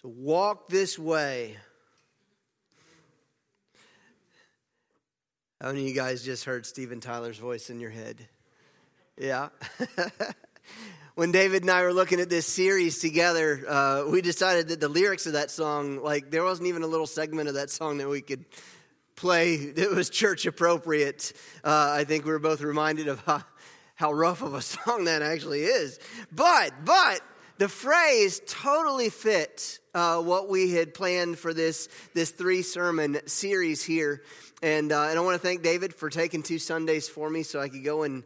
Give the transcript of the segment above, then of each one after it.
So walk this way. How many of you guys just heard Steven Tyler's voice in your head? Yeah. When David and I were looking at this series together, we decided that the lyrics of that song, like there wasn't even a little segment of that song that we could play that was church appropriate. I think we were both reminded of how rough of a song that actually is. But the phrase totally fit what we had planned for this 3-sermon series here. And I want to thank David for taking 2 Sundays for me so I could go and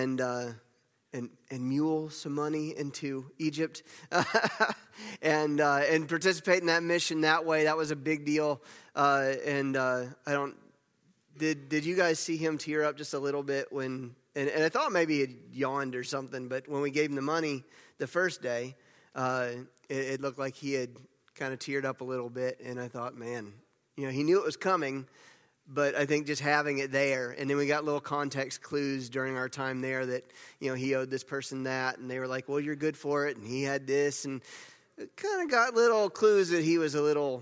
mule some money into Egypt and participate in that mission that way. That was a big deal. Did you guys see him tear up just a little bit when? And I thought maybe he had yawned or something, but when we gave him the money the first day, it looked like he had kind of teared up a little bit. And I thought, man, he knew it was coming. But I think just having it there, and then we got little context clues during our time there that, he owed this person that, and they were like, well, you're good for it, and he had this, and it kind of got little clues that he was a little,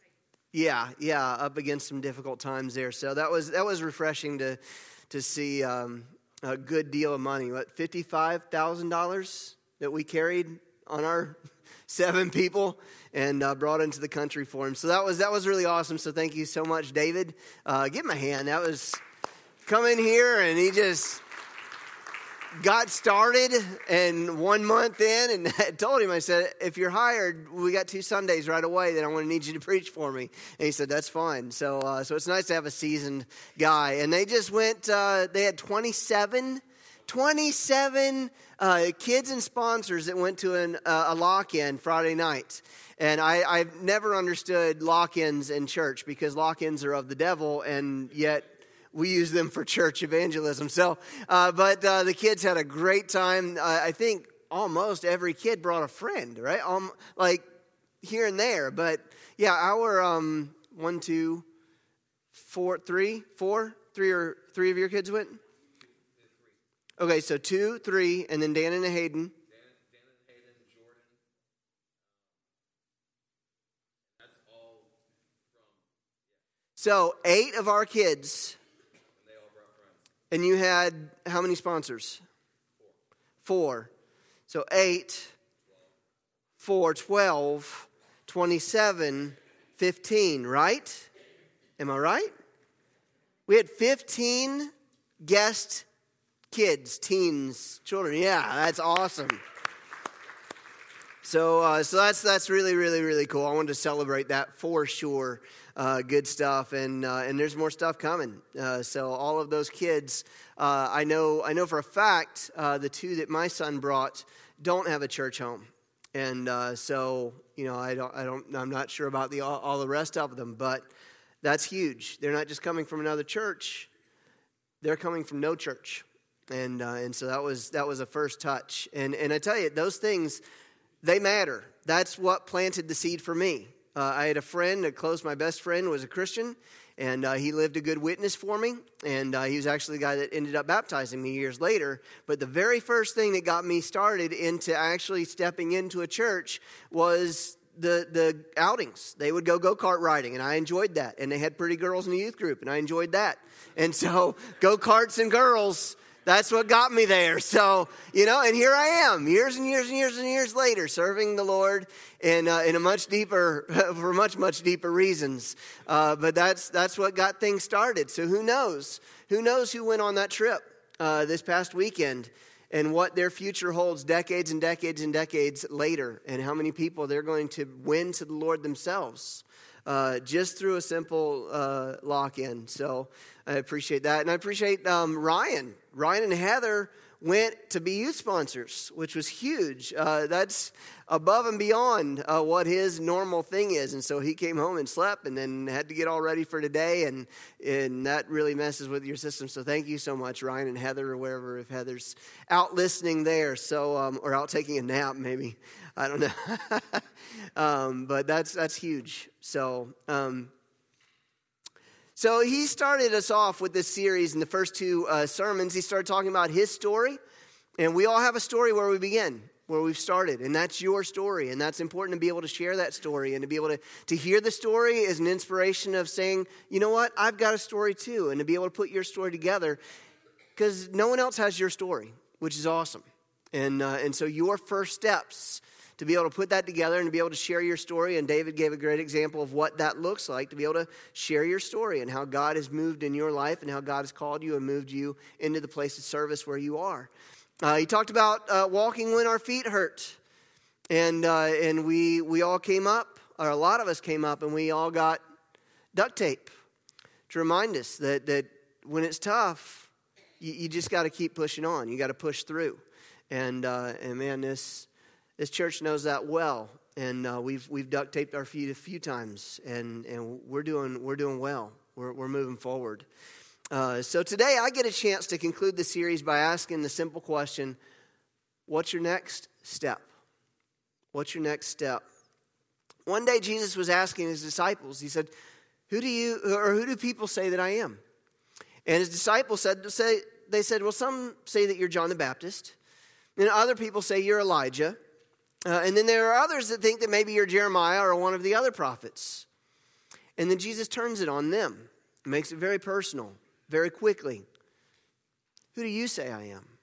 up against some difficult times there. So that was refreshing to see a good deal of money. What, $55,000 that we carried on our 7 people and brought into the country for him. So that was really awesome. So thank you so much, David. Give him a hand. That was come in here and he just got started and 1 month in, and I told him, I said, if you're hired, we got 2 Sundays right away that I want to need you to preach for me. And he said, that's fine. So it's nice to have a seasoned guy. And they just went, they had 27 kids and sponsors that went to a lock-in Friday night. And I've never understood lock-ins in church because lock-ins are of the devil, and yet we use them for church evangelism. So, but the kids had a great time. I think almost every kid brought a friend, right? Like here and there. But yeah, our 1, 2, 4, 3 of your kids went? Okay, so 2, 3, and then Dan and Hayden. Dan and Hayden, Jordan. That's all from. So 8 of our kids. And they all brought friends. And you had how many sponsors? 4. So 8, 4, 12, 27, 15, right? Am I right? We had 15 guest kids, teens, children. Yeah, that's awesome. So that's really, really, really cool. I wanted to celebrate that for sure. Good stuff, and there's more stuff coming. So all of those kids, I know for a fact, the 2 that my son brought don't have a church home, and so I'm not sure about all the rest of them, but that's huge. They're not just coming from another church; they're coming from no church. And so that was a first touch. And I tell you, those things, they matter. That's what planted the seed for me. I had a friend, my best friend was a Christian, and he lived a good witness for me. And he was actually the guy that ended up baptizing me years later. But the very first thing that got me started into actually stepping into a church was the outings. They would go-kart riding, and I enjoyed that. And they had pretty girls in the youth group, and I enjoyed that. And so go-karts and girls, that's what got me there. So, and here I am, years and years and years and years later, serving the Lord in a much deeper, for much deeper reasons. But that's what got things started. So who knows? Who knows who went on that trip this past weekend and what their future holds decades and decades and decades later, and how many people they're going to win to the Lord themselves. Just through a simple lock-in. So I appreciate that. And I appreciate Ryan. Ryan and Heather went to be youth sponsors, which was huge. That's above and beyond what his normal thing is. And so he came home and slept and then had to get all ready for today. And that really messes with your system. So thank you so much, Ryan and Heather, or wherever, if Heather's out listening there. So, or out taking a nap, maybe. I don't know. But that's huge. So he started us off with this series in the first 2 sermons. He started talking about his story, and we all have a story where we begin. where we've started, and that's your story, and that's important to be able to share that story and to be able to hear the story is an inspiration of saying, you know what, I've got a story too, and to be able to put your story together because no one else has your story, which is awesome. And so your first steps to be able to put that together and to be able to share your story, and David gave a great example of what that looks like, to be able to share your story and how God has moved in your life and how God has called you and moved you into the place of service where you are. He talked about walking when our feet hurt, and we all came up, or a lot of us came up, and we all got duct tape to remind us that when it's tough, you just got to keep pushing on. You got to push through, and man, this church knows that well, and we've duct taped our feet a few times, and we're doing well. We're moving forward. So today I get a chance to conclude the series by asking the simple question, what's your next step? What's your next step? One day Jesus was asking his disciples, he said, who do people say that I am? And his disciples said, well, some say that you're John the Baptist, and other people say you're Elijah, and then there are others that think that maybe you're Jeremiah or one of the other prophets. And then Jesus turns it on them, makes it very personal. Very quickly, who do you say I am?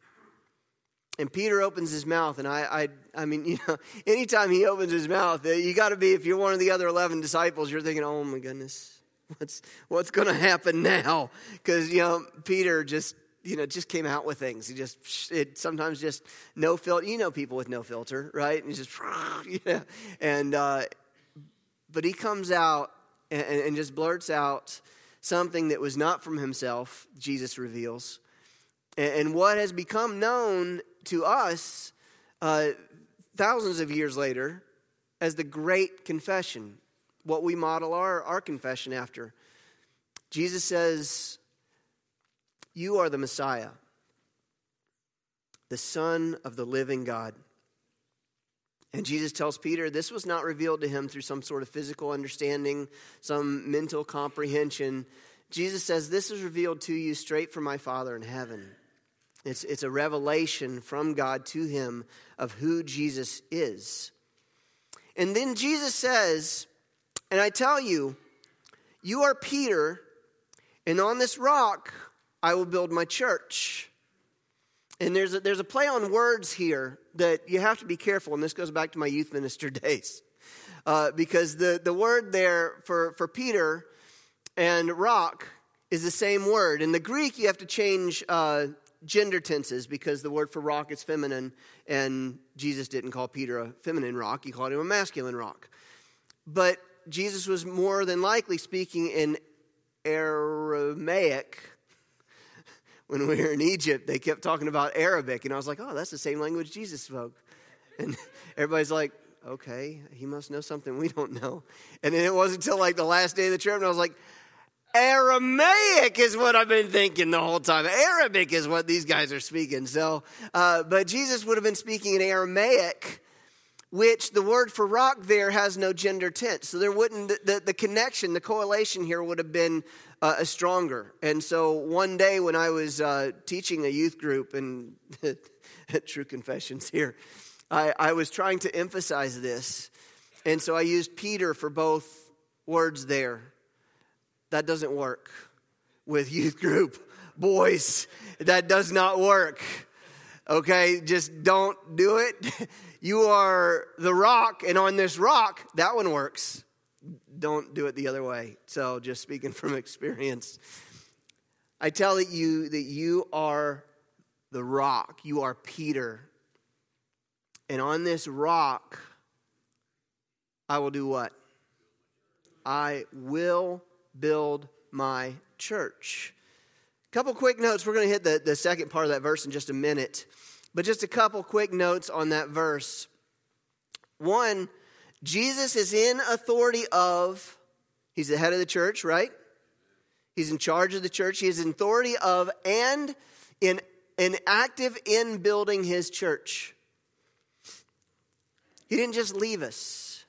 And Peter opens his mouth, and I mean, you know, anytime he opens his mouth, you got to be, if you're one of the other 11 disciples, you're thinking, oh my goodness, what's going to happen now? Because, you know, Peter just came out with things. Sometimes just no filter. You know people with no filter, right? And just, yeah. And, but he comes out and just blurts out something that was not from himself, Jesus reveals. And what has become known to us thousands of years later as the Great Confession, what we model our confession after. Jesus says, you are the Messiah, the Son of the living God. And Jesus tells Peter this was not revealed to him through some sort of physical understanding, some mental comprehension. Jesus says this is revealed to you straight from my Father in heaven. It's a revelation from God to him of who Jesus is. And then Jesus says, and I tell you, you are Peter, and on this rock I will build my church. And there's a play on words here that you have to be careful, and this goes back to my youth minister days. Because the word there for Peter and rock is the same word. In the Greek, you have to change gender tenses because the word for rock is feminine, and Jesus didn't call Peter a feminine rock. He called him a masculine rock. But Jesus was more than likely speaking in Aramaic. When we were in Egypt, they kept talking about Arabic. And I was like, oh, that's the same language Jesus spoke. And everybody's like, okay, he must know something we don't know. And then it wasn't until like the last day of the trip, and I was like, Aramaic is what I've been thinking the whole time. Arabic is what these guys are speaking. So, but Jesus would have been speaking in Aramaic, which the word for rock there has no gender tense. So there wouldn't, the connection, the correlation here would have been stronger. And so one day when I was teaching a youth group, and true confessions here, I was trying to emphasize this. And so I used Peter for both words there. That doesn't work with youth group. Boys, that does not work. Okay, just don't do it. You are the rock, and on this rock, that one works. Don't do it the other way. So just speaking from experience, I tell you that you are the rock. You are Peter. And on this rock, I will do what? I will build my church. A couple quick notes. We're going to hit the second part of that verse in just a minute. But just a couple quick notes on that verse. One, Jesus is in authority of, he's the head of the church, right? He's in charge of the church. He is in authority of and active in building his church. He didn't just leave us.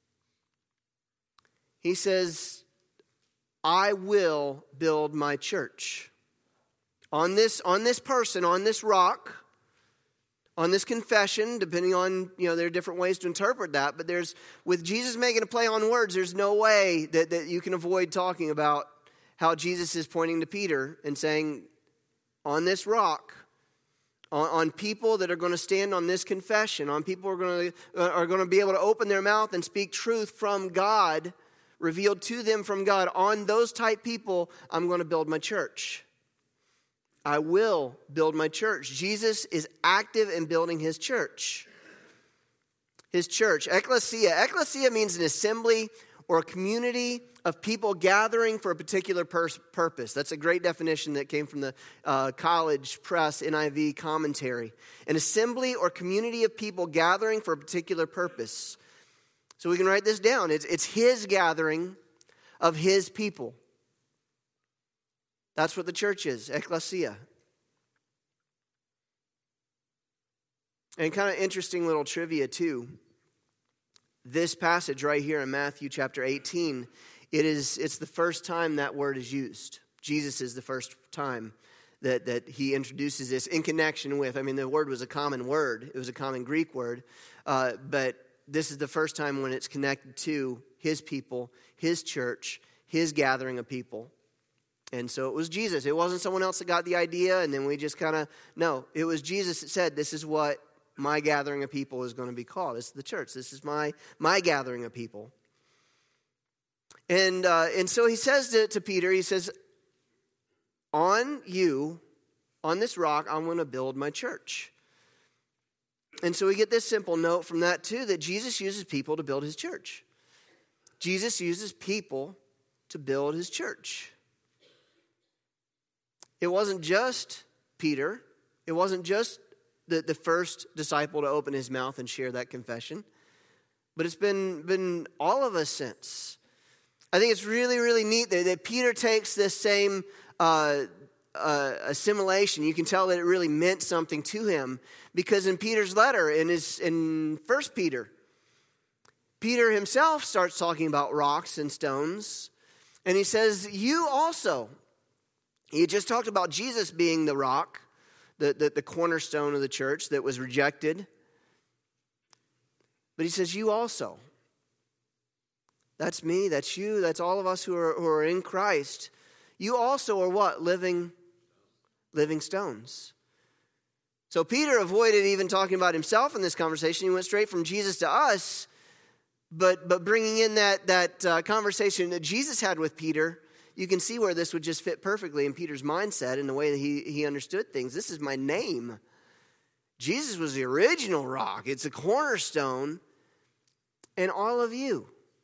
He says, I will build my church. On this person, on this rock, on this confession, depending on, there are different ways to interpret that, but with Jesus making a play on words, there's no way that you can avoid talking about how Jesus is pointing to Peter and saying, on this rock, on people that are going to stand on this confession, on people who are going to be able to open their mouth and speak truth from God, revealed to them from God, on those type people, I'm going to build my church. I will build my church. Jesus is active in building his church. His church, ecclesia. Ecclesia means an assembly or a community of people gathering for a particular purpose. That's a great definition that came from the College Press NIV commentary. An assembly or community of people gathering for a particular purpose. So we can write this down. It's his gathering of his people. That's what the church is, ecclesia. And kind of interesting little trivia too. This passage right here in Matthew chapter 18, it's the first time that word is used. Jesus is the first time that he introduces this in connection with. The word was a common word. It was a common Greek word. But this is the first time when it's connected to his people, his church, his gathering of people. And so it was Jesus. It wasn't someone else that got the idea and then we just no. It was Jesus that said, this is what my gathering of people is going to be called. This is the church. This is my gathering of people. And so he says to Peter, he says, on this rock, I'm going to build my church. And so we get this simple note from that too, that Jesus uses people to build his church. Jesus uses people to build his church. It wasn't just Peter. It wasn't just the first disciple to open his mouth and share that confession. But it's been all of us since. I think it's really, really neat that Peter takes this same assimilation. You can tell that it really meant something to him. Because in Peter's letter, in 1 Peter, Peter himself starts talking about rocks and stones. And he says, you also. He just talked about Jesus being the rock, the cornerstone of the church that was rejected. But he says, you also. That's me, that's you, that's all of us who are in Christ. You also are what? Living stones. So Peter avoided even talking about himself in this conversation. He went straight from Jesus to us. But bringing in that conversation that Jesus had with Peter, you can see where this would just fit perfectly in Peter's mindset and the way that he understood things. This is my name. Jesus was the original rock. It's a cornerstone. And all of you.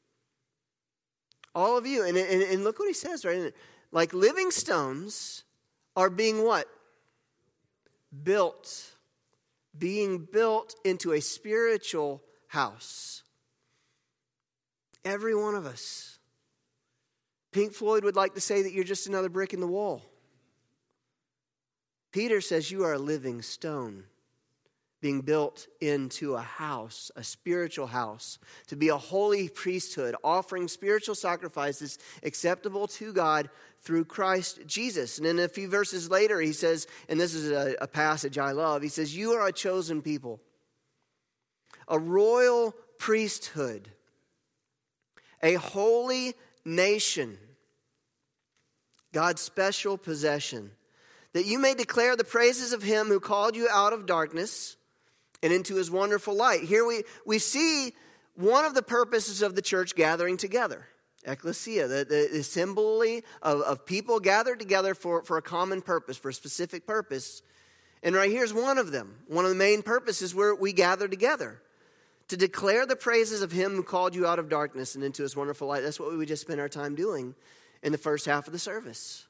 All of you. And look what he says right in it. Like living stones are being what? Built. Being built into a spiritual house. Every one of us. Pink Floyd would like to say that you're just another brick in the wall. Peter says you are a living stone being built into a house, a spiritual house, to be a holy priesthood, offering spiritual sacrifices acceptable to God through Christ Jesus. And then a few verses later he says, and this is a passage I love, he says, you are a chosen people, a royal priesthood, a holy nation, God's special possession, that you may declare the praises of him who called you out of darkness and into his wonderful light. Here we see one of the purposes of the church gathering together. Ecclesia, the assembly of people gathered together for a common purpose, for a specific purpose. And right here's one of them. One of the main purposes where we gather together. To declare the praises of him who called you out of darkness and into his wonderful light. That's what we just spent our time doing in the first half of the service.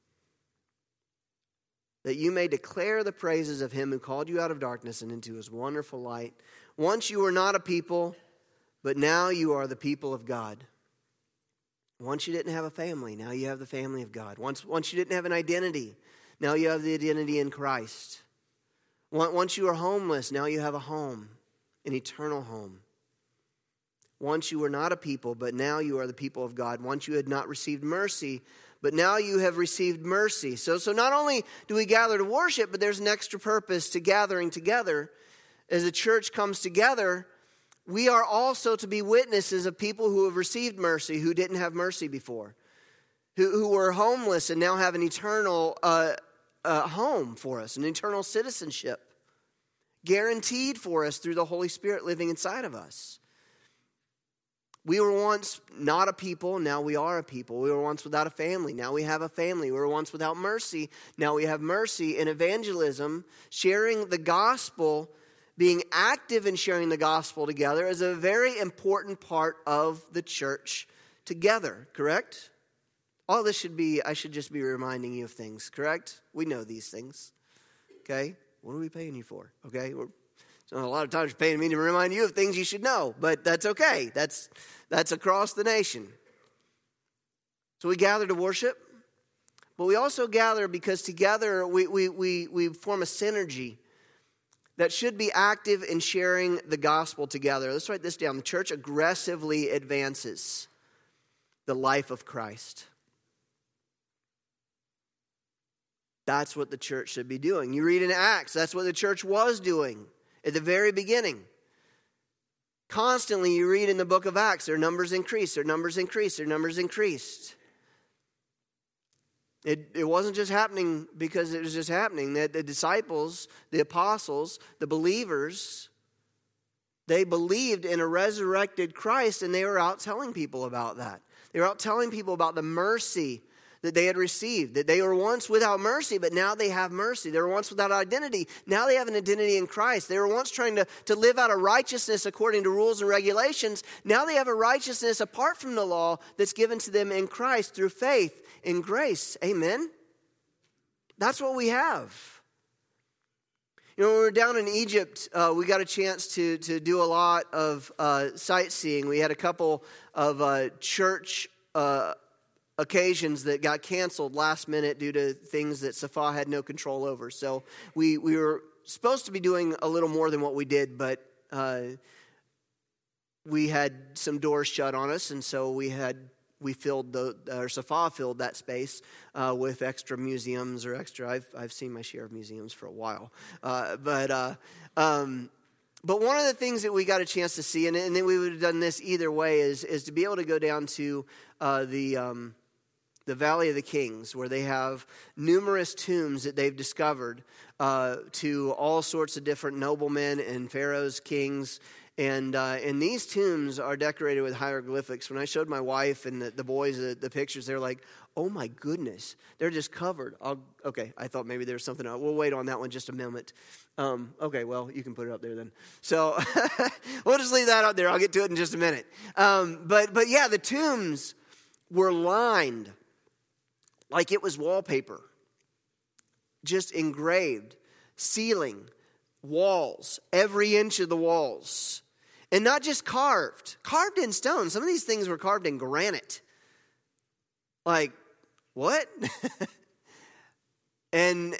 That you may declare the praises of him who called you out of darkness and into his wonderful light. Once you were not a people, but now you are the people of God. Once you didn't have a family, now you have the family of God. Once you didn't have an identity, now you have the identity in Christ. Once you were homeless, now you have a home. An eternal home. Once you were not a people, but now you are the people of God. Once you had not received mercy, but now you have received mercy. So not only do we gather to worship, but there's an extra purpose to gathering together. as the church comes together, we are also to be witnesses of people who have received mercy, who didn't have mercy before, who were homeless and now have an eternal home for us, an eternal citizenship, guaranteed for us through the Holy Spirit living inside of us. We were once not a people, now we are a people. We were once without a family, now we have a family. We were once without mercy, now we have mercy. In evangelism, sharing the gospel, being active in sharing the gospel together is a very important part of the church together, correct? All this I should just be reminding you of things, correct? We know these things, okay? What are we paying you for, okay? So a lot of times you're paying me to remind you of things you should know, but that's okay. That's across the nation. So we gather to worship, but we also gather because together we form a synergy that should be active in sharing the gospel together. Let's write this down. The church aggressively advances the life of Christ. That's what the church should be doing. You read in Acts, that's what the church was doing at the very beginning. Constantly you read in the book of Acts, their numbers increased, their numbers increased, their numbers increased. It wasn't just happening because it was just happening. The disciples, the apostles, the believers, they believed in a resurrected Christ, and they were out telling people about that. They were out telling people about the mercy that they had received, that they were once without mercy, but now they have mercy. They were once without identity. Now they have an identity in Christ. They were once trying to live out a righteousness according to rules and regulations. Now they have a righteousness apart from the law that's given to them in Christ through faith in grace. Amen? That's what we have. You know, when we were down in Egypt, we got a chance to do a lot of sightseeing. We had a couple of church occasions that got canceled last minute due to things that Safa had no control over. So we were supposed to be doing a little more than what we did, but we had some doors shut on us, and so Safa filled that space with extra museums or extra. I've seen my share of museums for a while, but one of the things that we got a chance to see, and then we would have done this either way, is to be able to go down to the Valley of the Kings, where they have numerous tombs that they've discovered to all sorts of different noblemen and pharaohs, kings, and these tombs are decorated with hieroglyphics. When I showed my wife and the boys the pictures, they're like, "Oh my goodness, they're just covered." Okay, I thought maybe there was something else. We'll wait on that one just a moment. Okay, well, you can put it up there then. So we'll just leave that up there. I'll get to it in just a minute. But yeah, the tombs were lined like it was wallpaper, just engraved, ceiling, walls, every inch of the walls. And not just carved in stone. Some of these things were carved in granite. Like, what? And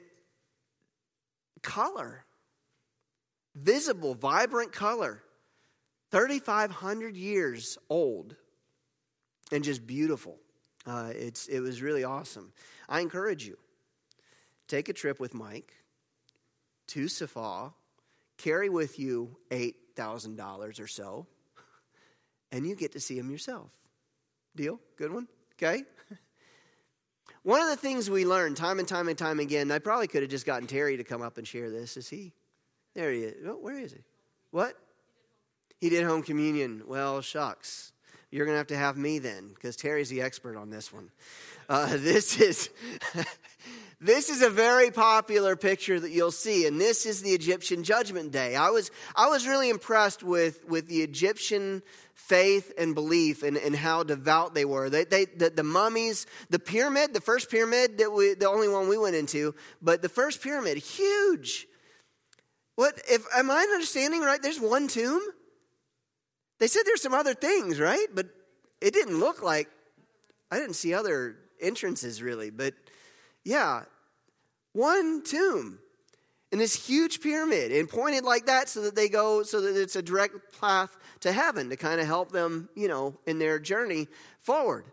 color, visible, vibrant color, 3,500 years old, and just beautiful. It was really awesome. I encourage you, take a trip with Mike to Safa, carry with you $8,000 or so, and you get to see him yourself. Deal? Good one? Okay? One of the things we learned time and time and time again, I probably could have just gotten Terry to come up and share this. Is he? There he is. Oh, where is he? What? He did home communion. Well, shucks. You're going to have me then, because Terry's the expert on this one. This is a very popular picture that you'll see, and this is the Egyptian Judgment Day. I was really impressed with the Egyptian faith and belief and how devout they were. The mummies, the pyramid, the first pyramid the only one we went into, but the first pyramid, huge. Am I understanding right? There's one tomb. They said there's some other things, right? But it didn't look like, I didn't see other entrances really. But yeah, one tomb in this huge pyramid and pointed like that so that it's a direct path to heaven to kind of help them, in their journey forward.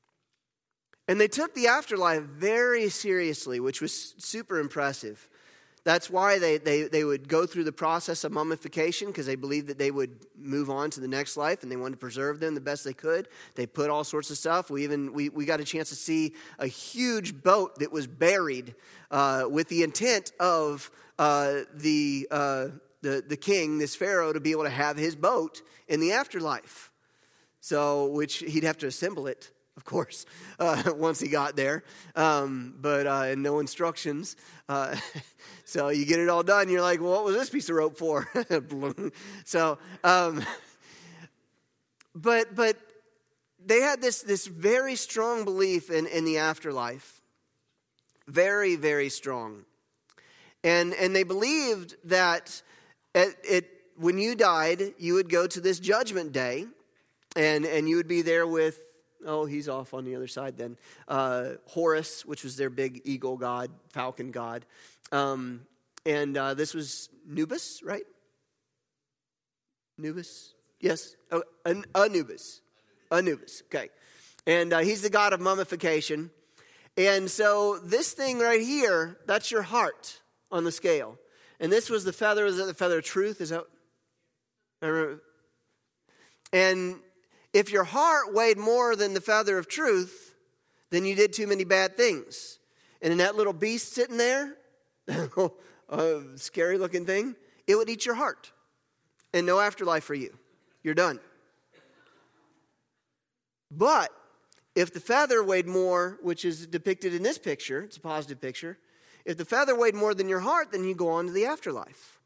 And they took the afterlife very seriously, which was super impressive. That's why they would go through the process of mummification, because they believed that they would move on to the next life, and they wanted to preserve them the best they could. They put all sorts of stuff. We got a chance to see a huge boat that was buried with the intent of the king, this Pharaoh, to be able to have his boat in the afterlife. So, which he'd have to assemble it, of course, once he got there, but and no instructions. So you get it all done. You're like, well, what was this piece of rope for? So, but they had this very strong belief in the afterlife, very, very strong, and they believed that when you died, you would go to this judgment day, and you would be there with. Oh, he's off on the other side then. Horus, which was their big eagle god, falcon god. And this was Anubis, right? Anubis? Yes. Oh, Anubis. Anubis, okay. And he's the god of mummification. And so this thing right here, that's your heart on the scale. And this was the feather. Is that the feather of truth? Is that? I remember. And if your heart weighed more than the feather of truth, then you did too many bad things. And in that little beast sitting there, a scary looking thing, it would eat your heart. And no afterlife for you. You're done. But if the feather weighed more, which is depicted in this picture, it's a positive picture. If the feather weighed more than your heart, then you go on to the afterlife.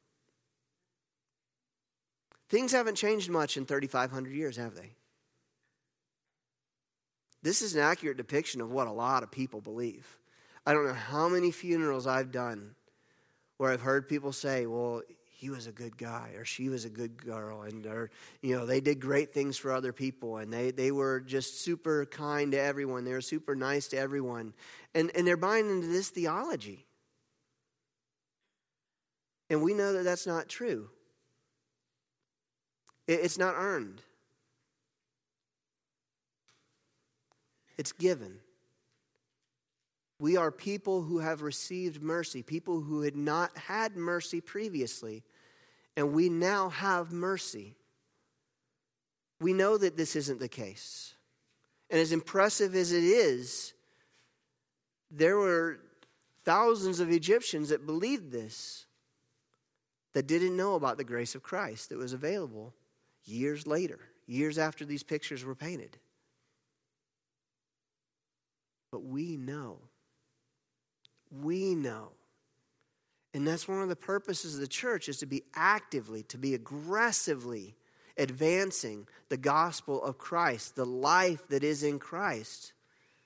Things haven't changed much in 3,500 years, have they? This is an accurate depiction of what a lot of people believe. I don't know how many funerals I've done where I've heard people say, well, he was a good guy or she was a good girl, and they did great things for other people, and they were just super kind to everyone. They were super nice to everyone. And they're buying into this theology. And we know that that's not true. It's not earned. It's given. We are people who have received mercy, people who had not had mercy previously, and we now have mercy. We know that this isn't the case. And as impressive as it is, there were thousands of Egyptians that believed this, that didn't know about the grace of Christ that was available years later, years after these pictures were painted. But we know. We know. And that's one of the purposes of the church, is to be aggressively advancing the gospel of Christ, the life that is in Christ.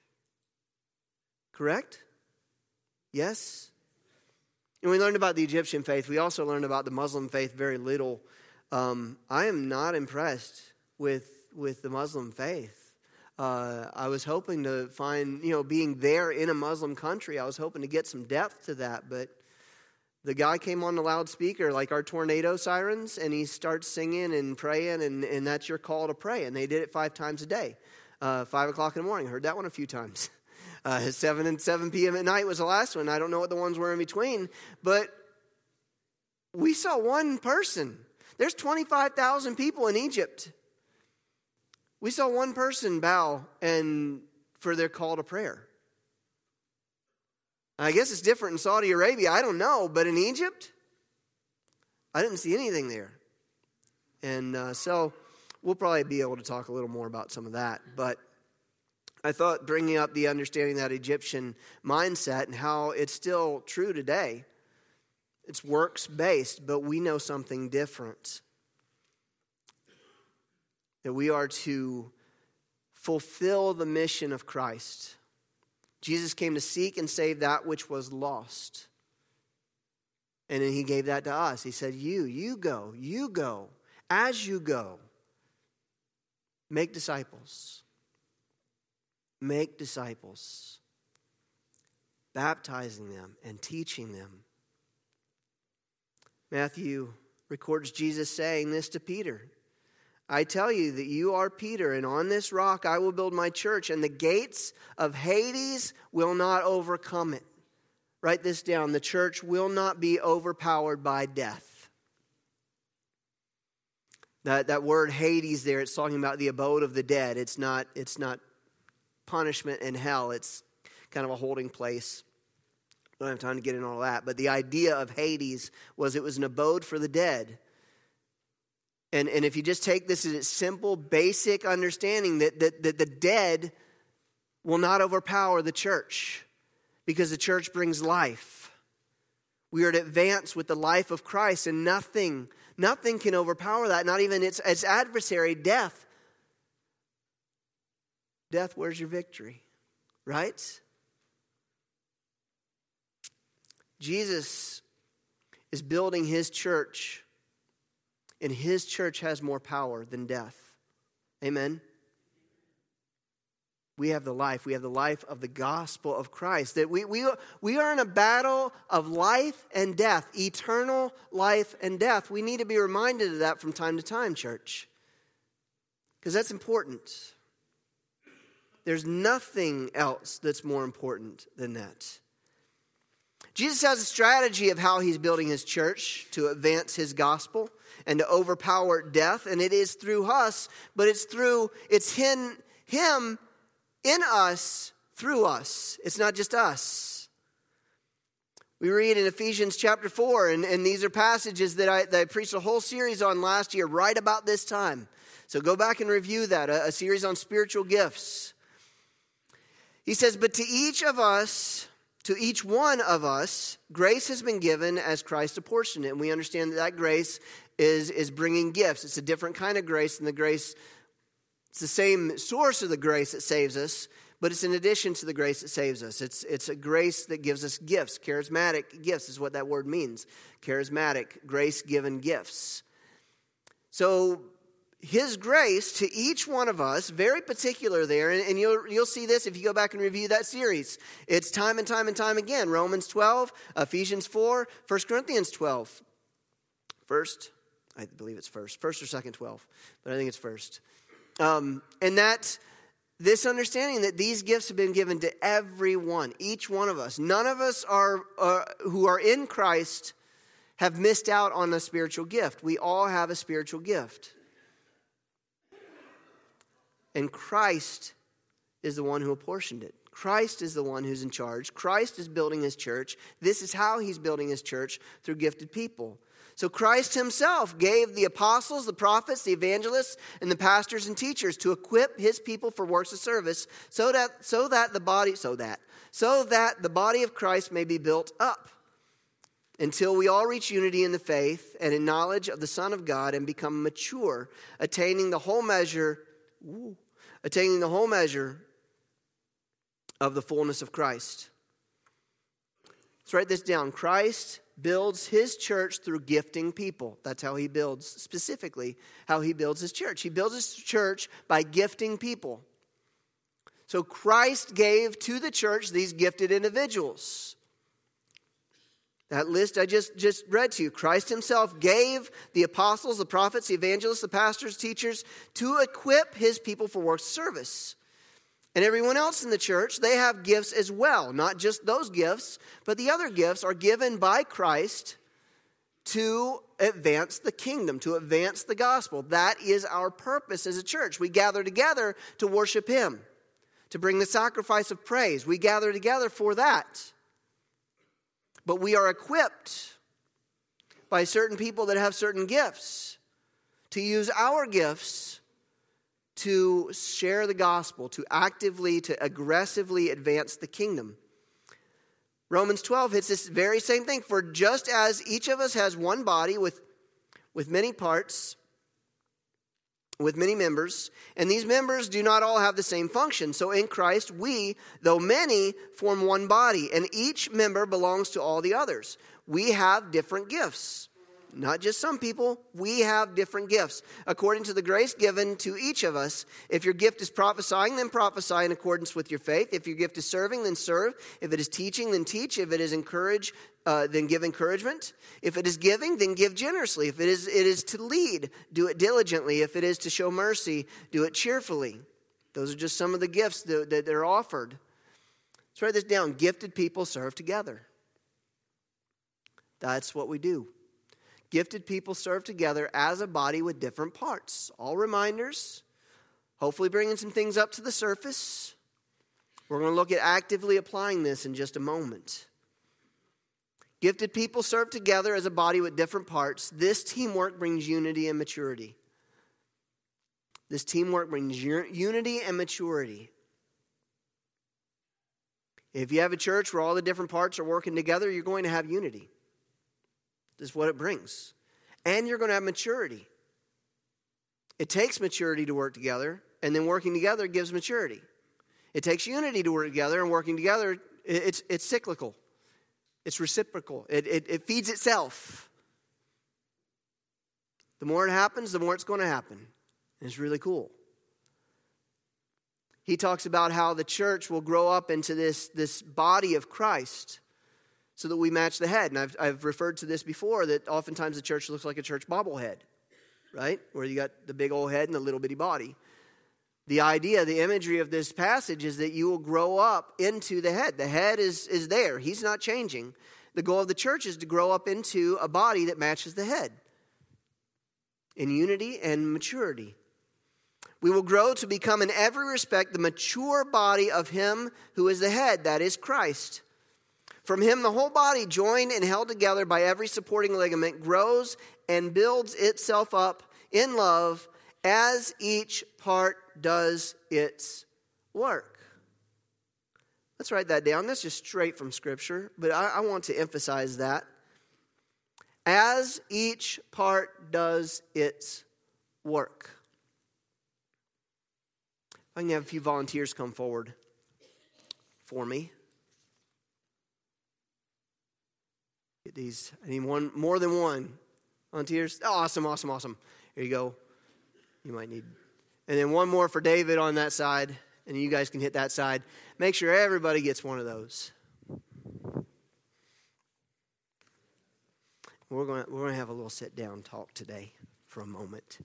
Correct? Yes? And we learned about the Egyptian faith. We also learned about the Muslim faith very little. I am not impressed with the Muslim faith. I was hoping to find, being there in a Muslim country, I was hoping to get some depth to that. But the guy came on the loudspeaker like our tornado sirens, and he starts singing and praying, and that's your call to pray. And they did it 5 times a day, 5 o'clock in the morning. Heard that one a few times. 7 p.m. at night was the last one. I don't know what the ones were in between, but we saw one person. There's 25,000 people in Egypt. We saw one person bow for their call to prayer. I guess it's different in Saudi Arabia. I don't know. But in Egypt, I didn't see anything there. And so we'll probably be able to talk a little more about some of that. But I thought bringing up the understanding that Egyptian mindset and how it's still true today. It's works-based, but we know something different. That we are to fulfill the mission of Christ. Jesus came to seek and save that which was lost. And then he gave that to us. He said, you go. As you go, make disciples. Make disciples. Baptizing them and teaching them. Matthew records Jesus saying this to Peter. I tell you that you are Peter, and on this rock I will build my church, and the gates of Hades will not overcome it. Write this down. The church will not be overpowered by death. That word Hades there, it's talking about the abode of the dead. It's not punishment in hell. It's kind of a holding place. Don't have time to get into all that. But the idea of Hades was it was an abode for the dead. And if you just take this as its simple, basic understanding that the dead will not overpower the church because the church brings life. We are to advance with the life of Christ, and nothing can overpower that, not even its adversary, death. Death, where's your victory? Right? Jesus is building his church, and his church has more power than death. Amen? We have the life. We have the life of the gospel of Christ. That we are in a battle of life and death, eternal life and death. We need to be reminded of that from time to time, church, because that's important. There's nothing else that's more important than that. Jesus has a strategy of how he's building his church to advance his gospel and to overpower death. And it is through us, but it's him in us, through us. It's not just us. We read in Ephesians chapter 4, and these are passages that I preached a whole series on last year, right about this time. So go back and review that, a series on spiritual gifts. He says, but to each one of us, grace has been given as Christ apportioned it. And we understand that grace is bringing gifts. It's a different kind of grace than the grace. It's the same source of the grace that saves us, but it's in addition to the grace that saves us. It's a grace that gives us gifts. Charismatic gifts is what that word means. Charismatic, grace-given gifts. So his grace to each one of us, very particular there, and you'll see this if you go back and review that series. It's time and time and time again. Romans 12, Ephesians 4, 1 Corinthians 12. First, I believe it's first or second 12, but I think it's first. And that this understanding that these gifts have been given to everyone, each one of us. None of us who are in Christ have missed out on a spiritual gift. We all have a spiritual gift. And Christ is the one who apportioned it. Christ is the one who's in charge. Christ is building his church. This is how he's building his church, through gifted people. So Christ himself gave the apostles, the prophets, the evangelists, and the pastors and teachers to equip his people for works of service so that the body of Christ may be built up until we all reach unity in the faith and in knowledge of the Son of God and become mature, attaining the whole measure of the fullness of Christ. Let's write this down. Christ builds his church through gifting people. That's how he builds, specifically, how he builds his church. He builds his church by gifting people. So Christ gave to the church these gifted individuals. That list I just read to you. Christ himself gave the apostles, the prophets, the evangelists, the pastors, teachers to equip his people for works of service. And everyone else in the church, they have gifts as well. Not just those gifts, but the other gifts are given by Christ to advance the kingdom, to advance the gospel. That is our purpose as a church. We gather together to worship him, to bring the sacrifice of praise. We gather together for that. But we are equipped by certain people that have certain gifts to use our gifts to share the gospel, to aggressively advance the kingdom. Romans 12 hits this very same thing. For just as each of us has one body with many parts, with many members, and these members do not all have the same function. So in Christ, we, though many, form one body, and each member belongs to all the others. We have different gifts. Not just some people, we have different gifts. According to the grace given to each of us, if your gift is prophesying, then prophesy in accordance with your faith. If your gift is serving, then serve. If it is teaching, then teach. If it is encourage, then give encouragement. If it is giving, then give generously. If it is to lead, do it diligently. If it is to show mercy, do it cheerfully. Those are just some of the gifts that are offered. Let's write this down. Gifted people serve together. That's what we do. Gifted people serve together as a body with different parts. All reminders, hopefully bringing some things up to the surface. We're going to look at actively applying this in just a moment. Gifted people serve together as a body with different parts. This teamwork brings unity and maturity. This teamwork brings unity and maturity. If you have a church where all the different parts are working together, you're going to have unity. This is what it brings. And you're going to have maturity. It takes maturity to work together, and then working together gives maturity. It takes unity to work together, and working together, it's cyclical. It's reciprocal. It feeds itself. The more it happens, the more it's going to happen. And it's really cool. He talks about how the church will grow up into this body of Christ so that we match the head. And I've referred to this before, that oftentimes the church looks like a church bobblehead, right? Where you got the big old head and the little bitty body. The idea, the imagery of this passage is that you will grow up into the head. The head is there. He's not changing. The goal of the church is to grow up into a body that matches the head in unity and maturity. We will grow to become in every respect the mature body of Him who is the head, that is Christ. From Him, the whole body, joined and held together by every supporting ligament, grows and builds itself up in love as each part does its work. Let's write that down. That's just straight from Scripture, but I want to emphasize that. As each part does its work. I can have a few volunteers come forward for me. Get these. I need one, more than one. Volunteers. Oh, awesome. Here you go. You might need. And then one more for David on that side. And you guys can hit that side. Make sure everybody gets one of those. We're going to have a little sit-down talk today for a moment.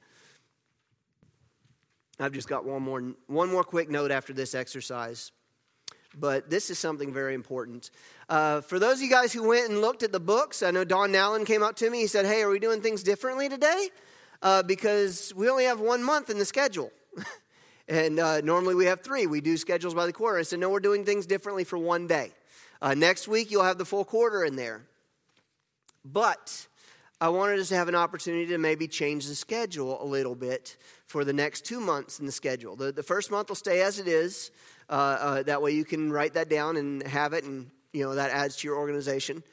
I've just got one more quick note after this exercise. But this is something very important. For those of you guys who went and looked at the books, I know Don Nallen came up to me. He said, hey, are we doing things differently today? Because we only have 1 month in the schedule. And normally we have 3. We do schedules by the quarter. I said, no, we're doing things differently for 1 day. Next week, you'll have the full quarter in there. But I wanted us to have an opportunity to maybe change the schedule a little bit for the next 2 months in the schedule. The first month will stay as it is. That way you can write that down and have it, and that adds to your organization.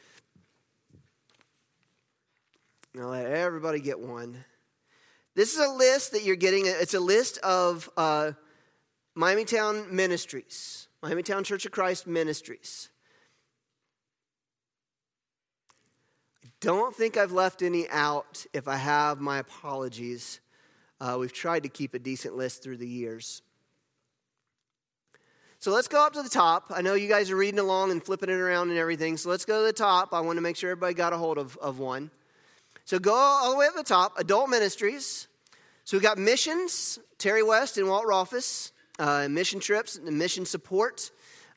I'll let everybody get one. This is a list that you're getting. It's a list of Miamitown ministries, Miamitown Church of Christ ministries. Don't think I've left any out. If I have, my apologies. We've tried to keep a decent list through the years. So let's go up to the top. I know you guys are reading along and flipping it around and everything. So let's go to the top. I want to make sure everybody got a hold of one. So go all the way up to the top. Adult ministries. So we've got missions, Terry West and Walt Rolfus. Mission trips and mission support.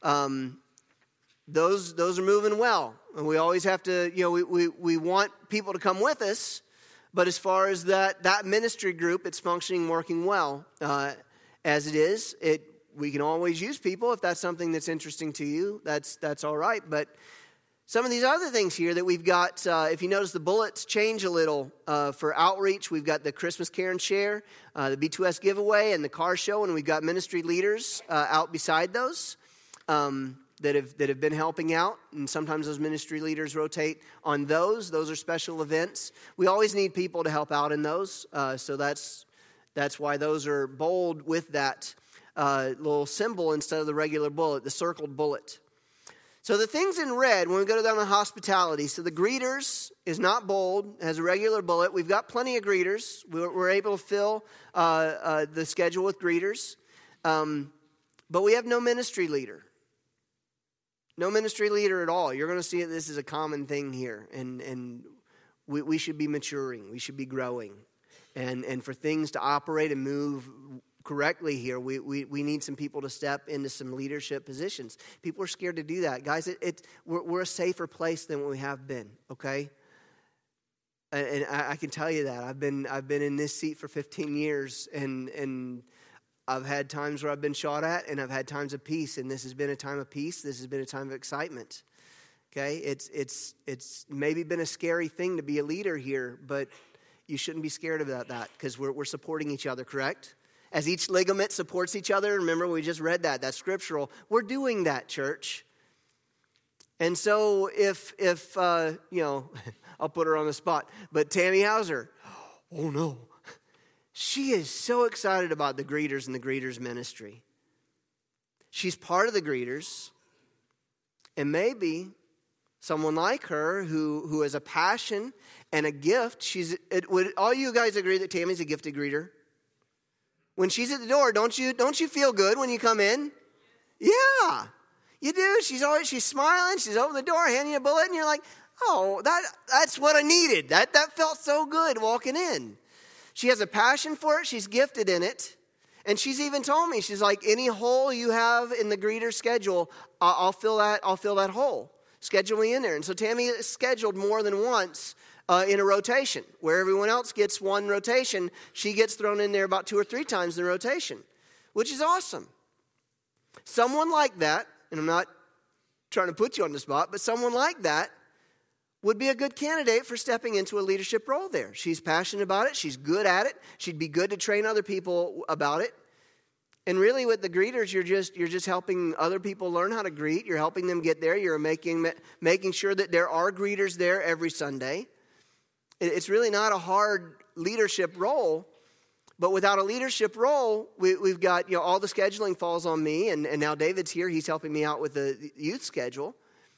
Those are moving well. And we always have to, we want people to come with us. But as far as that ministry group, it's functioning, working well. As it is, we can always use people if that's something that's interesting to you. That's all right. But some of these other things here that we've got, if you notice the bullets change a little for outreach, we've got the Christmas Care and Share, the B2S giveaway, and the car show, and we've got ministry leaders out beside those. That have been helping out, and sometimes those ministry leaders rotate on those. Those are special events. We always need people to help out in those, so that's why those are bold with that little symbol instead of the regular bullet, the circled bullet. So the things in red, when we go down to hospitality, so the greeters is not bold, has a regular bullet. We've got plenty of greeters. We're able to fill the schedule with greeters, but we have no ministry leader. No ministry leader at all. You're going to see this is a common thing here. And we should be maturing. We should be growing. And for things to operate and move correctly here. We need some people to step into some leadership positions. People are scared to do that. Guys, we're a safer place than what we have been, okay? And I can tell you that. I've been in this seat for 15 years, and I've had times where I've been shot at, and I've had times of peace, and this has been a time of peace. This has been a time of excitement. Okay? It's maybe been a scary thing to be a leader here, but you shouldn't be scared about that because we're supporting each other, correct? As each ligament supports each other. Remember, we just read that. That's scriptural. We're doing that, church. And so if I'll put her on the spot, but Tammy Hauser, oh no, she is so excited about the greeters and the greeters ministry. She's part of the greeters, and maybe someone like her who has a passion and a gift. Would all you guys agree that Tammy's a gifted greeter? When she's at the door, don't you feel good when you come in? Yeah, you do. She's smiling. She's opening the door, handing you a bullet, and you're like, oh, that's what I needed. That felt so good walking in. She has a passion for it. She's gifted in it. And she's even told me, she's like, any hole you have in the greeter schedule, I'll fill that hole. Schedule me in there. And so Tammy is scheduled more than once in a rotation. Where everyone else gets one rotation, she gets thrown in there about 2 or 3 times in the rotation, which is awesome. Someone like that, and I'm not trying to put you on the spot, but someone like that would be a good candidate for stepping into a leadership role there. She's passionate about it. She's good at it. She'd be good to train other people about it. And really with the greeters, you're just helping other people learn how to greet. You're helping them get there. You're making sure that there are greeters there every Sunday. It's really not a hard leadership role. But without a leadership role, we've got, all the scheduling falls on me. And now David's here. He's helping me out with the youth schedule.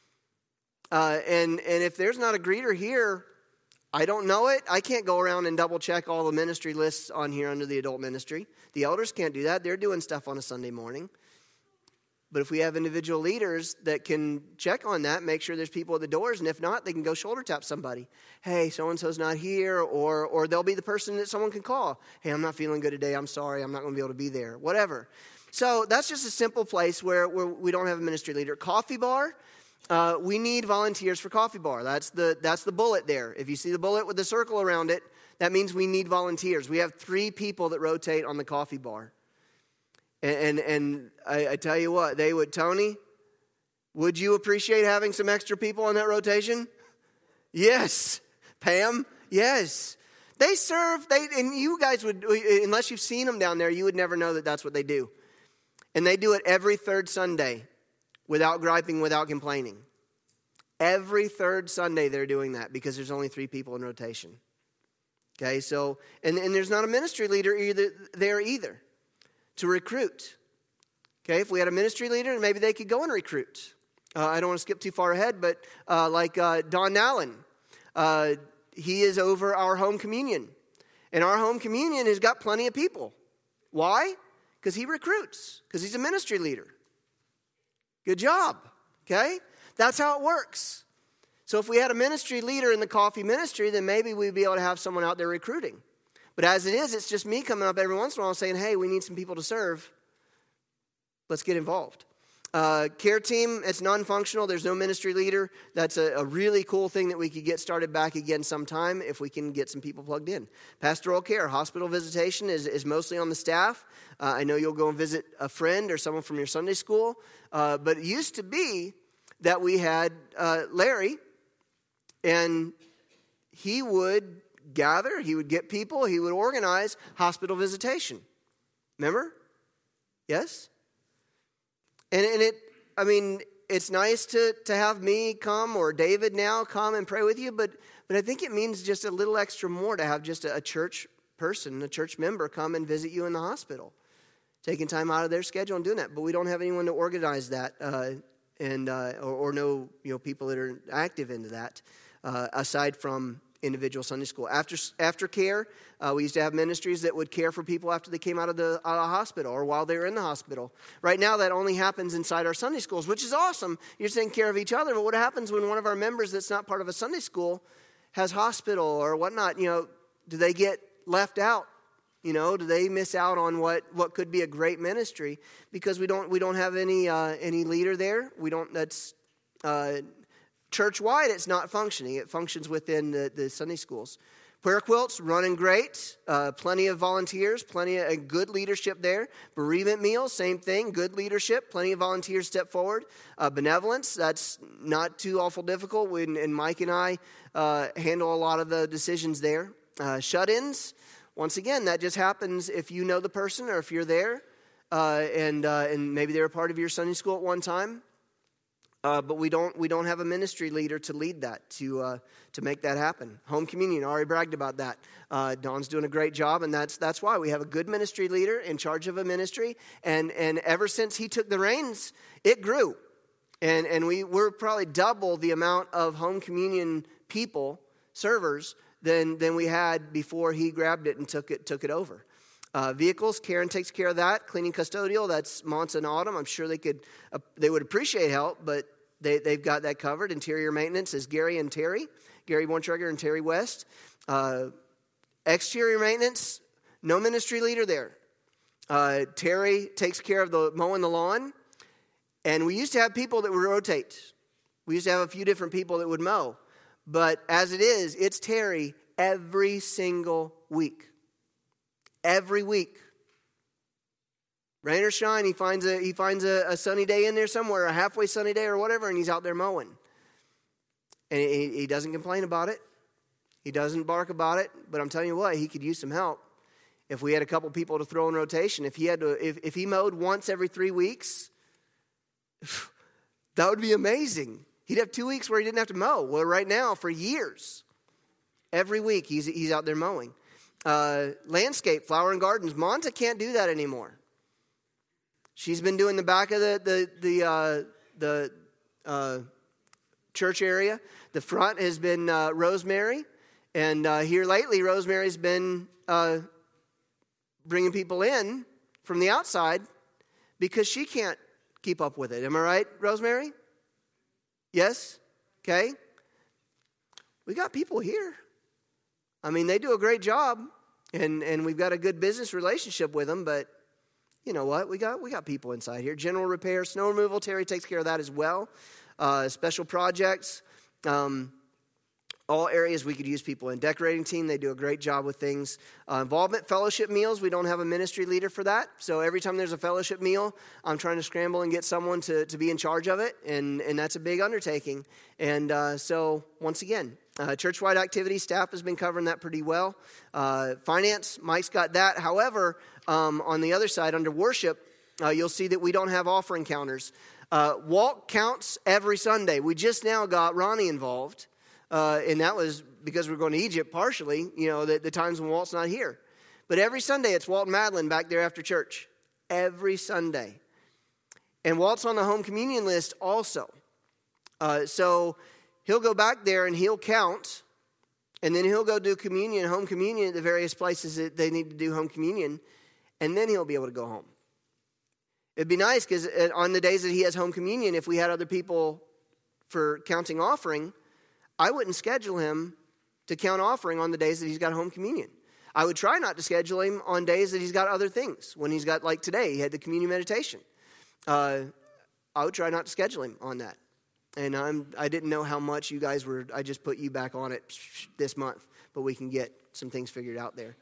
And if there's not a greeter here, I don't know it. I can't go around and double check all the ministry lists on here under the adult ministry. The elders can't do that. They're doing stuff on a Sunday morning. But if we have individual leaders that can check on that, make sure there's people at the doors, and if not, they can go shoulder tap somebody. Hey, so-and-so's not here, or they'll be the person that someone can call. Hey, I'm not feeling good today. I'm sorry. I'm not going to be able to be there. Whatever. So that's just a simple place where we don't have a ministry leader. Coffee bar. We need volunteers for coffee bar. That's the bullet there. If you see the bullet with the circle around it, that means we need volunteers. We have 3 people that rotate on the coffee bar. And I tell you what, Tony, would you appreciate having some extra people on that rotation? Yes. Pam? Yes. They serve, and you guys would, unless you've seen them down there, you would never know that that's what they do. And they do it every 3rd Sunday. Without griping, without complaining. Every 3rd Sunday they're doing that because there's only 3 people in rotation. Okay, so, and there's not a ministry leader either to recruit. Okay, if we had a ministry leader, maybe they could go and recruit. I don't want to skip too far ahead, but like Don Allen, he is over our home communion. And our home communion has got plenty of people. Why? Because he recruits, because he's a ministry leader. Good job, okay? That's how it works. So if we had a ministry leader in the coffee ministry, then maybe we'd be able to have someone out there recruiting. But as it is, it's just me coming up every once in a while saying, hey, we need some people to serve. Let's get involved. Care team, it's non-functional. There's no ministry leader. That's a really cool thing that we could get started back again sometime if we can get some people plugged in. Pastoral care, hospital visitation is mostly on the staff. I know you'll go and visit a friend or someone from your Sunday school. But it used to be that we had Larry, and he would gather, he would get people, he would organize hospital visitation. Remember? Yes? And it's nice to have me come or David now come and pray with you, but I think it means just a little extra more to have just a church person, a church member come and visit you in the hospital, taking time out of their schedule and doing that. But we don't have anyone to organize that or know people that are active into that aside from individual Sunday school. After care, we used to have ministries that would care for people after they came out of the hospital or while they were in the hospital. Right now, that only happens inside our Sunday schools, which is awesome. You're taking care of each other. But what happens when one of our members that's not part of a Sunday school has hospital or whatnot? Do they get left out? Do they miss out on what could be a great ministry because we don't have any leader there? That's church-wide, it's not functioning. It functions within the Sunday schools. Prayer quilts, running great. Plenty of volunteers, plenty of good leadership there. Bereavement meals, same thing. Good leadership, plenty of volunteers step forward. Benevolence, that's not too awful difficult. And Mike and I handle a lot of the decisions there. Shut-ins, once again, that just happens if you know the person or if you're there. And maybe they're a part of your Sunday school at one time. But we don't have a ministry leader to lead that, to make that happen. Home communion, I already bragged about that. Don's doing a great job, and that's why we have a good ministry leader in charge of a ministry. And ever since he took the reins, it grew. And we're probably double the amount of home communion people, servers, than we had before he grabbed it and took it over. Vehicles, Karen takes care of that. Cleaning custodial, that's Monsa and Autumn. I'm sure they would appreciate help, but they've got that covered. Interior maintenance is Gary and Terry. Gary Borntrager and Terry West. Exterior maintenance, no ministry leader there. Terry takes care of the mowing the lawn. And we used to have people that would rotate. We used to have a few different people that would mow. But as it is, it's Terry every single week. Every week. Rain or shine, he finds a sunny day in there somewhere, a halfway sunny day or whatever, and he's out there mowing. And he doesn't complain about it. He doesn't bark about it. But I'm telling you what, he could use some help. If we had a couple people to throw in rotation, if he mowed once every 3 weeks, that would be amazing. He'd have 2 weeks where he didn't have to mow. Well, right now, for years, every week he's out there mowing. Landscape, flower and gardens. Monta can't do that anymore. She's been doing the back of the church area. The front has been Rosemary. And here lately, Rosemary's been bringing people in from the outside because she can't keep up with it. Am I right, Rosemary? Yes? Okay. We got people here. I mean, they do a great job, and we've got a good business relationship with them, but you know what? We got people inside here. General repair, snow removal, Terry takes care of that as well. Special projects, all areas we could use people in. Decorating team, they do a great job with things. Involvement, fellowship meals, we don't have a ministry leader for that. So every time there's a fellowship meal, I'm trying to scramble and get someone to be in charge of it, and that's a big undertaking. And so once again, church-wide activities, staff has been covering that pretty well. Finance, Mike's got that. However, on the other side, under worship, you'll see that we don't have offering counters. Walk counts every Sunday. We just now got Ronnie involved, and that was because we're going to Egypt partially, the times when Walt's not here. But every Sunday, it's Walt and Madeline back there after church. Every Sunday. And Walt's on the home communion list also. So he'll go back there and he'll count, and then he'll go do home communion at the various places that they need to do home communion, and then he'll be able to go home. It'd be nice because on the days that he has home communion, if we had other people for counting offering, I wouldn't schedule him to count offering on the days that he's got home communion. I would try not to schedule him on days that he's got other things. When he's got, like today, he had the communion meditation. I would try not to schedule him on that. And I didn't know how much you guys were. I just put you back on it this month, but we can get some things figured out there.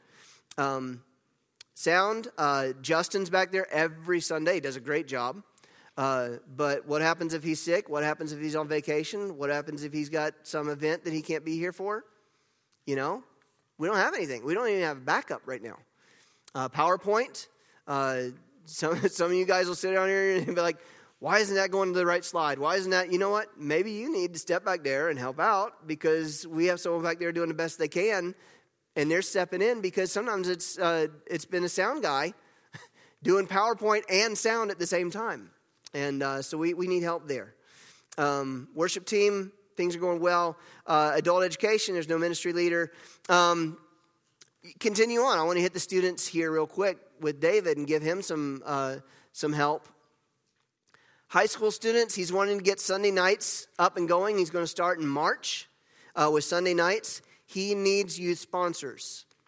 Sound, Justin's back there every Sunday. He does a great job. But what happens if he's sick? What happens if he's on vacation? What happens if he's got some event that he can't be here for? We don't have anything. We don't even have backup right now. PowerPoint. Some of you guys will sit down here and be like, why isn't that going to the right slide? Why isn't that? You know what? Maybe you need to step back there and help out because we have someone back there doing the best they can, and they're stepping in because sometimes it's been a sound guy doing PowerPoint and sound at the same time. And so we need help there. Worship team, things are going well. Adult education, there's no ministry leader. Continue on. I want to hit the students here real quick with David and give him some help. High school students, he's wanting to get Sunday nights up and going. He's going to start in March with Sunday nights. He needs youth sponsors.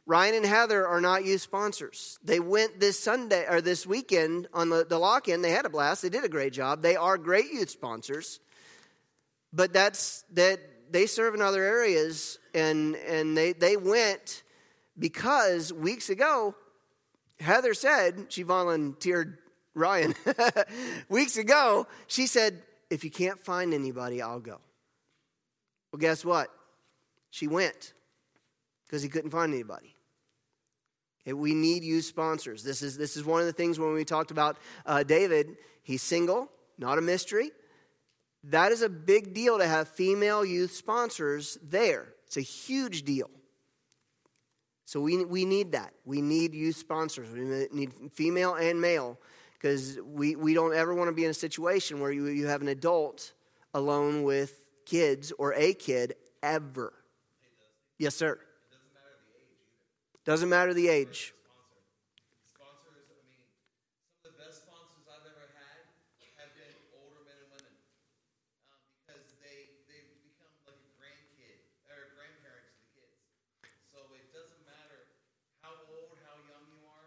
Ryan and Heather are not youth sponsors. They went this Sunday or this weekend on the lock-in. They had a blast. They did a great job. They are great youth sponsors. But they serve in other areas, and they went because weeks ago, Heather said, she volunteered Ryan. Weeks ago, she said, if you can't find anybody, I'll go. Well, guess what? She went because he couldn't find anybody. Okay, we need youth sponsors. This is one of the things when we talked about David. He's single, not a mystery. That is a big deal to have female youth sponsors there. It's a huge deal. So we need that. We need youth sponsors. We need female and male, because we don't ever want to be in a situation where you have an adult alone with kids or a kid ever. Yes, sir. Doesn't matter the age. Sponsors, I mean, some of the best sponsors I've ever had have been older men and women, because they've become like a grandkid or grandparents to the kids. So it doesn't matter how old, how young you are.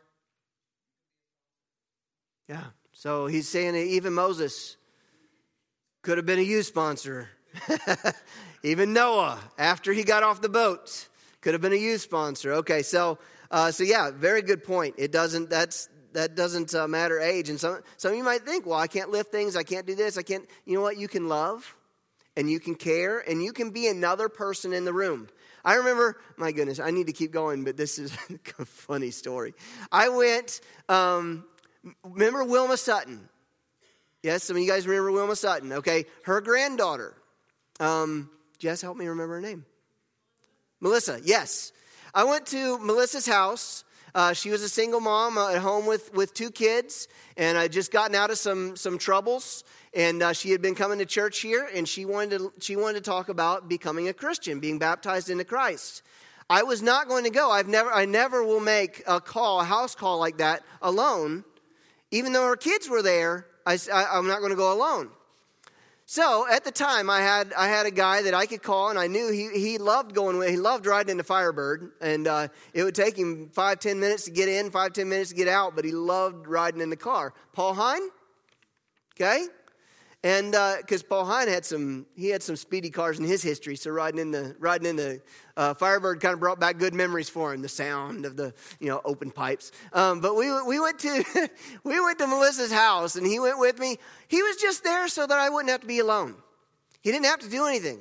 Yeah. So he's saying that even Moses could have been a youth sponsor. Even Noah, after he got off the boat, could have been a youth sponsor. Okay, so yeah, very good point. It doesn't. That doesn't matter age. And some of you might think, well, I can't lift things. I can't do this. I can't. You know what? You can love, and you can care, and you can be another person in the room. I remember. My goodness, I need to keep going, but this is a funny story. I went. Remember Wilma Sutton? Yes, some of you guys remember Wilma Sutton. Okay, her granddaughter. Jess, help me remember her name. Melissa, yes. I went to Melissa's house. She was a single mom at home with two kids, and I'd just gotten out of some troubles. And she had been coming to church here, and she wanted to talk about becoming a Christian, being baptized into Christ. I was not going to go. I never will make a house call like that alone, even though her kids were there. I'm not going to go alone. So at the time, I had a guy that I could call, and I knew he loved going. He loved riding in the Firebird, and it would take him 5-10 minutes to get in, 5-10 minutes to get out. But he loved riding in the car. Paul Hine, okay, and because Paul Hine had some speedy cars in his history, so riding in the Firebird kind of brought back good memories for him. The sound of the open pipes. But we went to Melissa's house, and he went with me. He was just there so that I wouldn't have to be alone. He didn't have to do anything.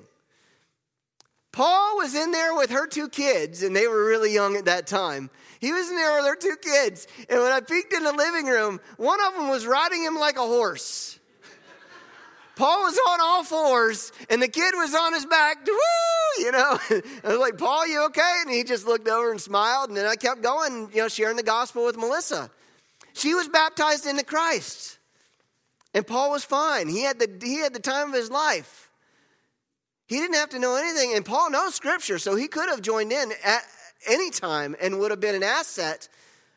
Paul was in there with her two kids, and they were really young at that time. He was in there with her two kids, and when I peeked in the living room, one of them was riding him like a horse. Paul was on all fours, and the kid was on his back. Woo! I was like, Paul, you okay? And he just looked over and smiled, and then I kept going, sharing the gospel with Melissa. She was baptized into Christ, and Paul was fine. He had the time of his life. He didn't have to know anything, and Paul knows Scripture, so he could have joined in at any time and would have been an asset.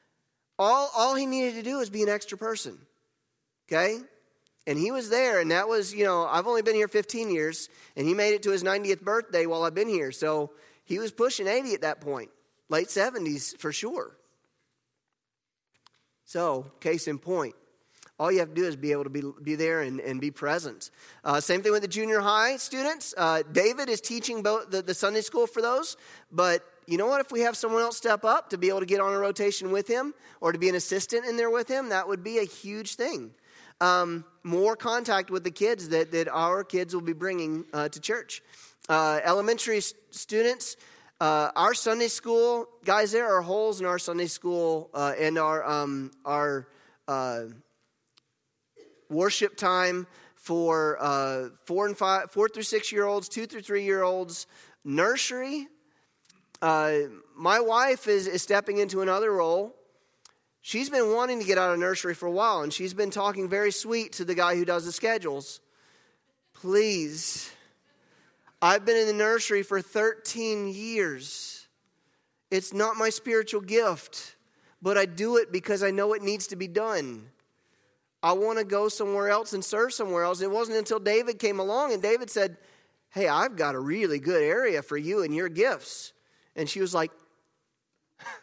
All he needed to do was be an extra person, okay? And he was there, and that was, I've only been here 15 years, and he made it to his 90th birthday while I've been here. So he was pushing 80 at that point, late 70s for sure. So, case in point, all you have to do is be able to be there and be present. Same thing with the junior high students. David is teaching both the Sunday school for those, but you know what? If we have someone else step up to be able to get on a rotation with him or to be an assistant in there with him, that would be a huge thing. More contact with the kids that our kids will be bringing to church. Elementary students, our Sunday school, guys, there are holes in our Sunday school and our worship time for 4 through 6 year olds, 2 through 3 year olds, nursery. My wife is stepping into another role. She's been wanting to get out of nursery for a while, and she's been talking very sweet to the guy who does the schedules. Please, I've been in the nursery for 13 years. It's not my spiritual gift, but I do it because I know it needs to be done. I want to go somewhere else and serve somewhere else. It wasn't until David came along, and David said, hey, I've got a really good area for you and your gifts. And she was like,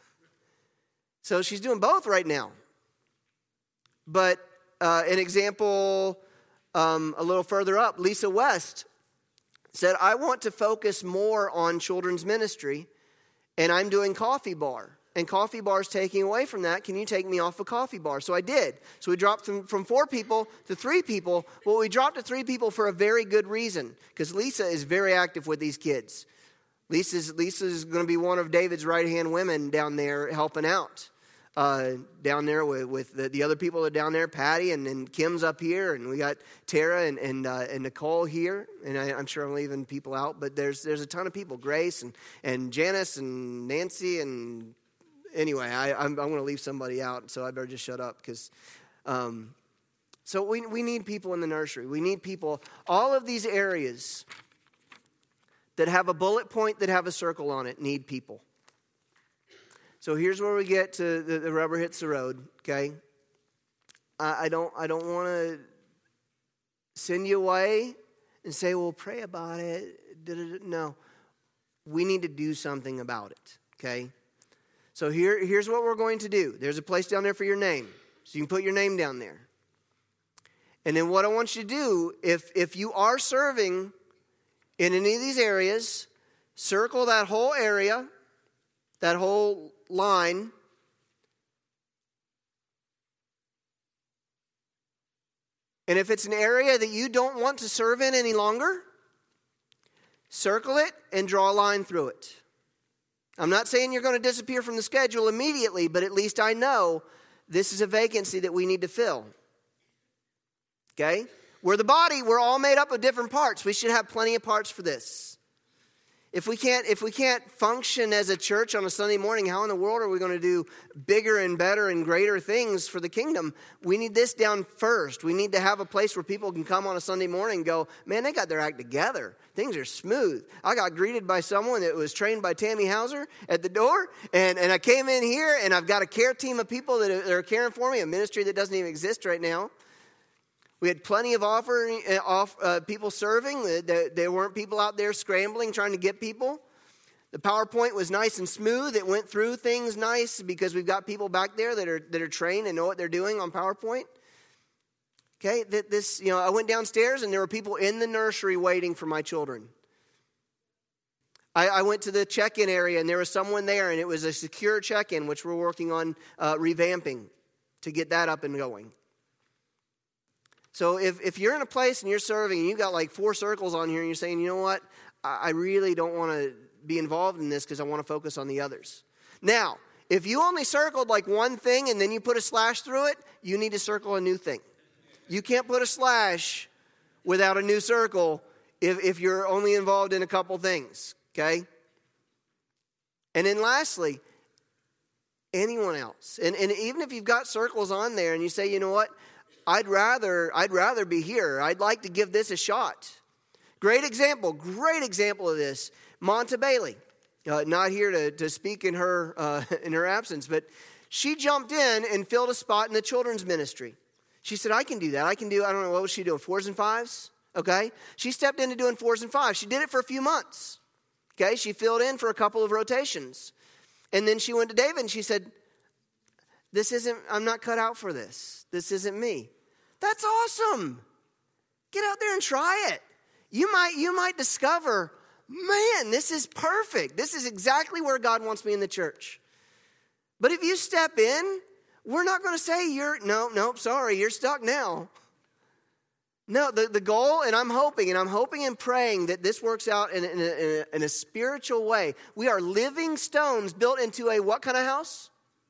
So she's doing both right now. But an example a little further up, Lisa West said, I want to focus more on children's ministry, and I'm doing Coffee Bar. And Coffee Bar's taking away from that. Can you take me off of Coffee Bar? So I did. So we dropped from 4 people to 3 people. Well, we dropped to 3 people for a very good reason, because Lisa is very active with these kids. Lisa's going to be one of David's right-hand women down there helping out. Down there with the other people that are down there, Patty and Kim's up here, and we got Tara and Nicole here, and I'm sure I'm leaving people out, but there's a ton of people, Grace and Janice and Nancy, and anyway, I'm going to leave somebody out, so I better just shut up, because so we need people in the nursery. We need people, all of these areas that have a bullet point that have a circle on it need people. So here's where we get to the rubber hits the road, okay? I don't want to send you away and say, well, pray about it. No. We need to do something about it, okay? So here's what we're going to do. There's a place down there for your name. So you can put your name down there. And then what I want you to do, if you are serving in any of these areas, circle that whole area, that whole line, and if it's an area that you don't want to serve in any longer, circle it and draw a line through it. I'm not saying you're going to disappear from the schedule immediately, but at least I know this is a vacancy that we need to fill. Okay? We're the body, we're all made up of different parts. We should have plenty of parts for this. If we can't function as a church on a Sunday morning, how in the world are we going to do bigger and better and greater things for the kingdom? We need this down first. We need to have a place where people can come on a Sunday morning and go, man, they got their act together. Things are smooth. I got greeted by someone that was trained by Tammy Hauser at the door, and I came in here, and I've got a care team of people that are caring for me, a ministry that doesn't even exist right now. We had plenty of people serving. There weren't people out there scrambling, trying to get people. The PowerPoint was nice and smooth. It went through things nice because we've got people back there that are trained and know what they're doing on PowerPoint. Okay, I went downstairs and there were people in the nursery waiting for my children. I went to the check-in area and there was someone there, and it was a secure check-in, which we're working on revamping to get that up and going. So if you're in a place and you're serving and you've got like 4 circles on here and you're saying, you know what, I really don't want to be involved in this because I want to focus on the others. Now, if you only circled like one thing and then you put a slash through it, you need to circle a new thing. You can't put a slash without a new circle if you're only involved in a couple things, okay? And then lastly, anyone else. And even if you've got circles on there and you say, you know what, I'd rather be here. I'd like to give this a shot. Great example of this. Monta Bailey, not here to speak in her absence, but she jumped in and filled a spot in the children's ministry. She said, I can do that. I don't know, what was she doing, 4s and 5s? Okay. She stepped into doing 4s and 5s. She did it for a few months. Okay. She filled in for a couple of rotations. And then she went to David and she said, I'm not cut out for this. This isn't me. That's awesome. Get out there and try it. You might discover, man, this is perfect. This is exactly where God wants me in the church. But if you step in, we're not going to say sorry, you're stuck now. No, the goal, and I'm hoping and praying that this works out in a spiritual way. We are living stones built into a what kind of house?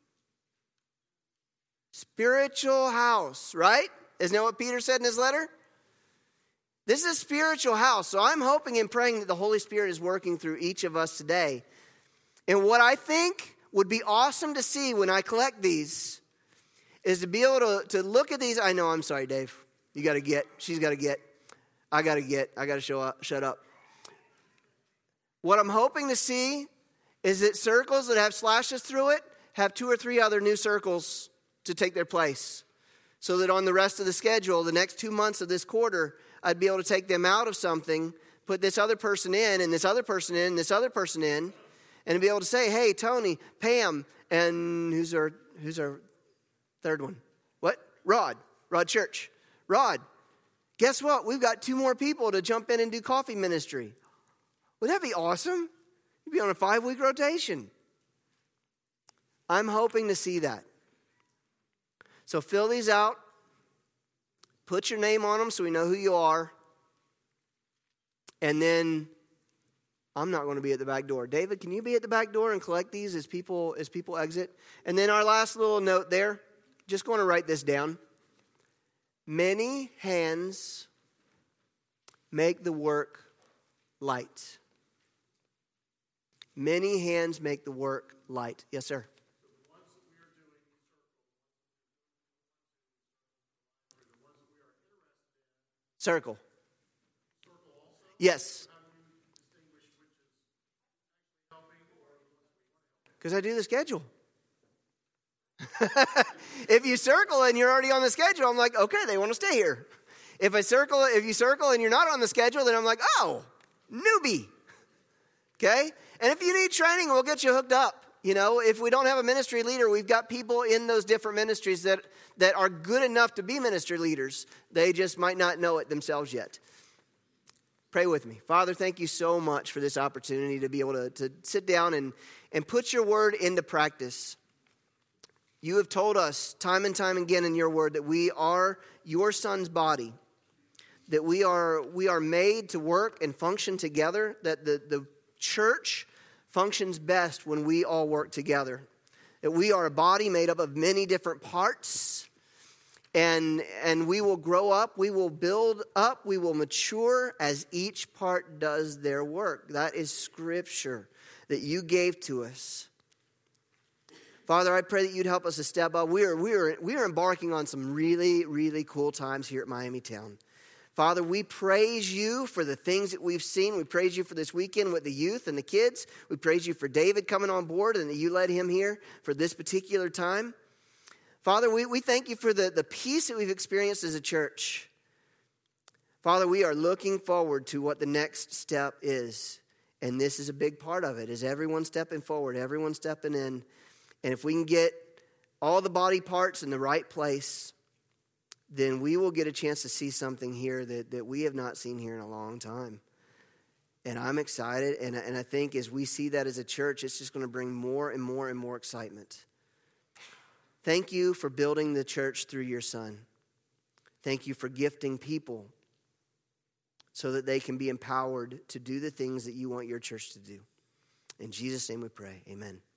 Spiritual house, right? Isn't that what Peter said in his letter? This is a spiritual house. So I'm hoping and praying that the Holy Spirit is working through each of us today. And what I think would be awesome to see when I collect these is to be able to look at these. I know, I'm sorry, Dave. You got to get. She's got to get. I got to show up. Shut up. What I'm hoping to see is that circles that have slashes through it have 2 or 3 other new circles to take their place. So that on the rest of the schedule, the next 2 months of this quarter, I'd be able to take them out of something, put this other person in, and this other person in, and this other person in, and be able to say, hey, Tony, Pam, and who's our Who's our third one? What? Rod Church. Rod, guess what? We've got 2 more people to jump in and do coffee ministry. Would that be awesome? You'd be on a 5-week rotation. I'm hoping to see that. So fill these out. Put your name on them so we know who you are. And then I'm not going to be at the back door. David, can you be at the back door and collect these as people exit? And then our last little note there, just going to write this down. Many hands make the work light. Many hands make the work light. Yes, sir. Circle. Yes. Because I do the schedule. If you circle and you're already on the schedule, I'm like, okay, they want to stay here. If you circle and you're not on the schedule, then I'm like, oh, newbie. Okay? And if you need training, we'll get you hooked up. You know, if we don't have a ministry leader, we've got people in those different ministries that are good enough to be ministry leaders. They just might not know it themselves yet. Pray with me. Father, thank you so much for this opportunity to be able to sit down and put your word into practice. You have told us time and time again in your word that we are your son's body, that we are made to work and function together, that the church functions best when we all work together, that we are a body made up of many different parts, and we will grow up, we will build up, we will mature as each part does their work. That is scripture that you gave to us. Father, I pray that you'd help us to step up. We are embarking on some really, really cool times here at Miamitown. Father, we praise you for the things that we've seen. We praise you for this weekend with the youth and the kids. We praise you for David coming on board and that you led him here for this particular time. Father, we thank you for the peace that we've experienced as a church. Father, we are looking forward to what the next step is. And this is a big part of it, is everyone stepping forward, everyone stepping in. And if we can get all the body parts in the right place, then we will get a chance to see something here that we have not seen here in a long time. And I'm excited, and I think as we see that as a church, it's just going to bring more and more and more excitement. Thank you for building the church through your son. Thank you for gifting people so that they can be empowered to do the things that you want your church to do. In Jesus' name we pray, amen.